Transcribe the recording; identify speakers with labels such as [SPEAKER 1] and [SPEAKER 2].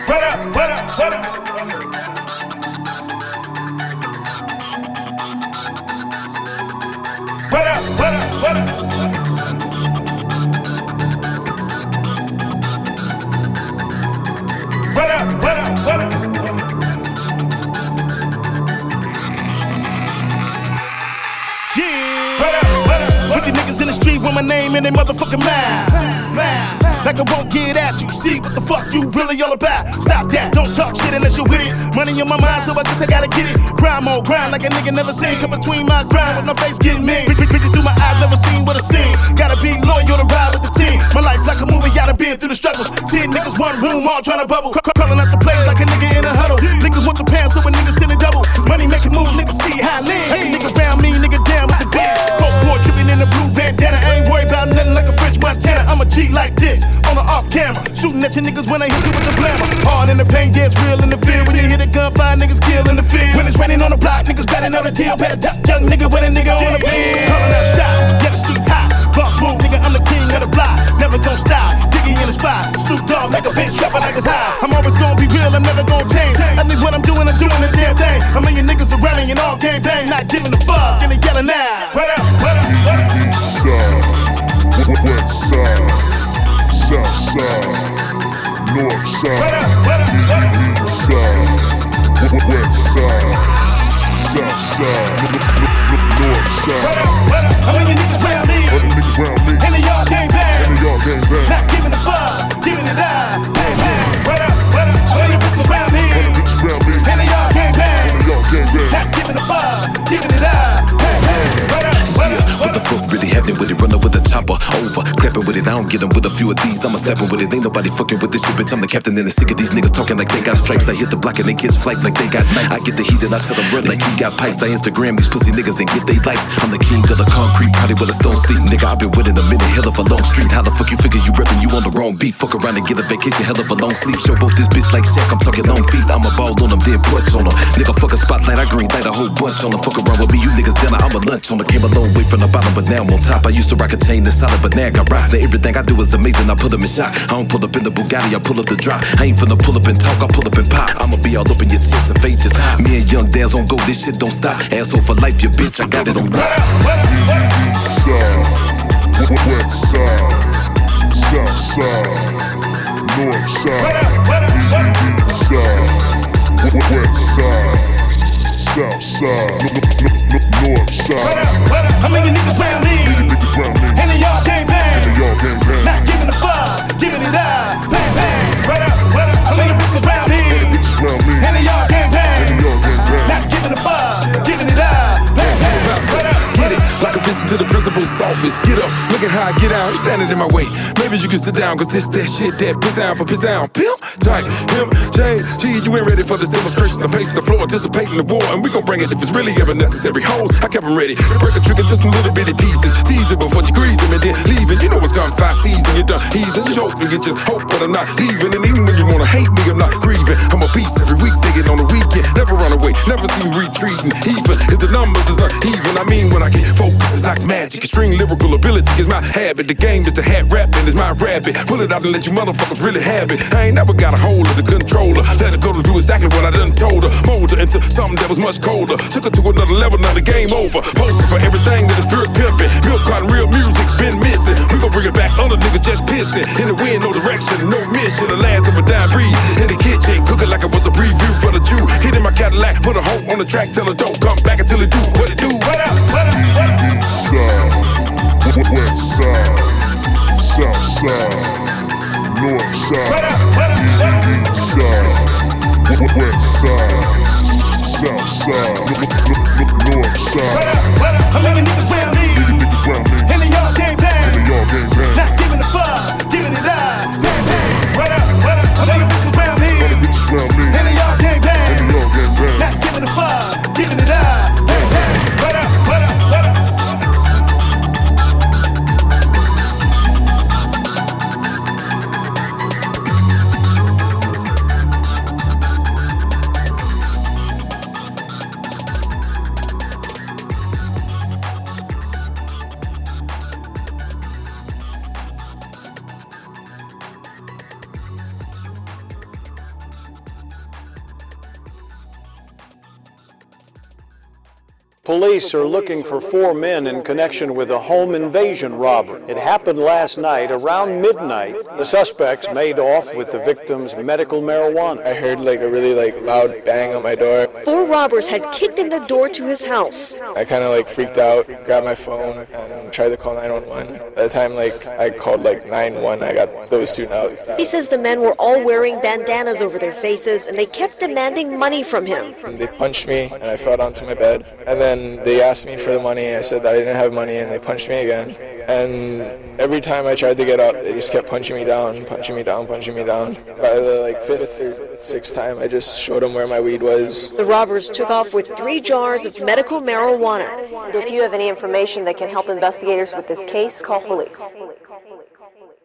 [SPEAKER 1] What up, what up, what up? What up, what up, what up? What up, what up, what up? Yeah. What up, what up? With the niggas in the street with my name in their motherfucking mouth. Like I won't get at you. See what the fuck you really all about. Stop that, don't talk shit unless you're with it. Money on my mind, so I guess I gotta get it. Grind more grind like a nigga never seen. Come between my grind with my face getting mean. Bitches through my eyes, never seen what I seen. Gotta be loyal to ride with the team. My life like a movie, I done been through the struggles. 10 niggas, one room, all tryna bubble. Calling out the plays like a nigga in a huddle. Niggas want the pants, so a nigga sending double. Money making moves, niggas see how I live. Hey, nigga found me, nigga down with the biz. Both war tripping in the blue bandana. I ain't worried about nothing like a French Montana. I'm a G like this, on the off camera. Shooting at your niggas when I hit you with the glamour. Hard in the pain, gets real in the field. When you hit a gun, five niggas kill in the field. When it's raining on the block, niggas better know the deal. Better duck, young nigga with a nigga on the bill. Calling out shot, get the street hot. Boss move, nigga, I'm the king of the block. Never gon' stop, Diggy in the spot. Snoop Dogg, make a bitch trapping like it's high. I'm always gonna be real, I'm never gonna change. I think what I'm doing the damn thing. A million niggas around me and all gang bang. Not giving a fuck, and they yelling now. What up, what up, what up?
[SPEAKER 2] East side, west side, south side, north side.
[SPEAKER 1] What up, what up, what up?
[SPEAKER 2] East side, west side, south side, north side.
[SPEAKER 1] What up, what up? A million niggas around me.
[SPEAKER 2] Other niggas round me.
[SPEAKER 1] And they all gang bang.
[SPEAKER 2] And they all gang bang.
[SPEAKER 1] Not giving a fuck, giving it up. Bang, bang. What up, what up? A million bitches around me.
[SPEAKER 2] Other niggas round me.
[SPEAKER 1] And they all gang bang.
[SPEAKER 2] And they all gang bang.
[SPEAKER 1] Not giving a fuck, giving it up. Bang, bang. What up, what up?
[SPEAKER 3] What the fuck really happening with it? Run up with the chopper, over, clapping with it. I don't get them with a few of these. I'ma snapping with it. Ain't nobody fucking with this shit, bitch. I'm the captain and the sick of these niggas talking like they got stripes. I hit the block and they kids flight like they got knives. I get the heat and I tell them run like he got pipes. I Instagram these pussy niggas and get they likes. I'm the king of the concrete, probably with a stone seat. Nigga, I've been winning a minute, hell of a long street. How the fuck you figure you reppin', you on the wrong beat? Fuck around and get a vacation, hell of a long sleep. Show both this bitch like Shaq, I'm talking long feet. I'm a ball on them, then punch on them. Nigga, fuck a spotlight, I green light a whole bunch on them. Fuck around with me, you niggas dinner, I'm a lunch on them. Came a long way from the bottom, but now I'm on top. I used to rock a chain that's solid, but now I got rocks. Now everything I do is amazing, I put them in shock. I don't pull up in the Bugatti, I pull up the drop. I ain't finna pull up and talk, I pull up and pop. I'ma be all up in your tits and fade your top. Me and Young Daz on go, this shit don't stop. Asshole for life, your bitch, I got it on rock.
[SPEAKER 2] East side, west side, south side, north side. East side, west side, south side, north side.
[SPEAKER 1] A million niggas around me.
[SPEAKER 2] Niggas round me.
[SPEAKER 1] And they all gang bang.
[SPEAKER 2] And they all gang bang.
[SPEAKER 1] Not giving a fuck, giving it up. Bang, bang. What up, what up? A million bitches around me.
[SPEAKER 2] Bitches round me.
[SPEAKER 1] And they all gang bang.
[SPEAKER 2] And they all gang bang.
[SPEAKER 1] Not giving a fuck, giving it up. Bang, bang. What up?
[SPEAKER 4] Get it, like a visit to the principal's office. Get up, look at how I get out, standing in my way. Maybe you can sit down, cause this that shit that piss down for piss down. Pimp, type, him, J, G, you ain't ready for this demonstration. I'm pacing the floor, anticipating the war, and we gon' bring it if it's really ever necessary. Hoes, I kept them ready. Break a trigger just in little bitty pieces. Tease it before you grease them and then leave it. You know it's gone 5 seasons, you're done. Heathens, you joke, you just hope, but I'm not leaving. And even when you wanna hate me, I'm not grieving. I'm a beast every week, digging on the weekend. Never run away, never see me retreating. Even if the numbers is uneven, I mean when I get focused, it's like magic. Extreme lyrical ability is my habit. The game is the hat rapping, is my rabbit. Pull it out and let you motherfuckers really have it. I ain't never got a hold of the controller. Let her go to do exactly what I done told her. Mold her into something that was much colder. Took her to another level, now the game over. Posting for everything that is pure pimping. Milk cotton, real music, been missing. We gon' bring it back, other niggas just pissing. In the wind, no direction, no mission. The last of a dime breed. In the kitchen, cooking like it was a preview for the Jew. Hitting my Cadillac, put a hoe on the track, tell her don't come back until it do what it do.
[SPEAKER 1] What up, what up, what up?
[SPEAKER 2] East side, west side, south side, north side.
[SPEAKER 1] What up, what up, what up?
[SPEAKER 2] East side, west side, south side, north side.
[SPEAKER 1] What up, what up? A million niggas around me.
[SPEAKER 2] Niggas round me.
[SPEAKER 1] And they all gang bang.
[SPEAKER 2] And they all gang bang.
[SPEAKER 1] Not giving a fuck, giving it up. Bang, bang. What up, what up? A million bitches around me.
[SPEAKER 2] Bitches round me.
[SPEAKER 1] And they all gang bang.
[SPEAKER 2] And they all gang bang.
[SPEAKER 1] Not giving a fuck, giving it up. Bang, bang. What up, what up, what up?
[SPEAKER 5] Police are looking for 4 men in connection with a home invasion robbery. It happened last night around midnight. The suspects made off with the victim's medical marijuana.
[SPEAKER 6] I heard like a really loud bang on my door.
[SPEAKER 7] 4 robbers had kicked in the door to his house.
[SPEAKER 6] I kind of freaked out, grabbed my phone and tried to call 911. By the time I called 911, I got those 2 out.
[SPEAKER 7] He says the men were all wearing bandanas over their faces and they kept demanding money from him.
[SPEAKER 6] They punched me and I fell onto my bed. And then they asked me for the money. I said that I didn't have money and they punched me again. And every time I tried to get up, they just kept punching me down, punching me down, punching me down. By the 5th or 6th time, I just showed them where my weed was.
[SPEAKER 7] The robbers took off with 3 jars of medical marijuana.
[SPEAKER 8] And if you have any information that can help investigators with this case, call police.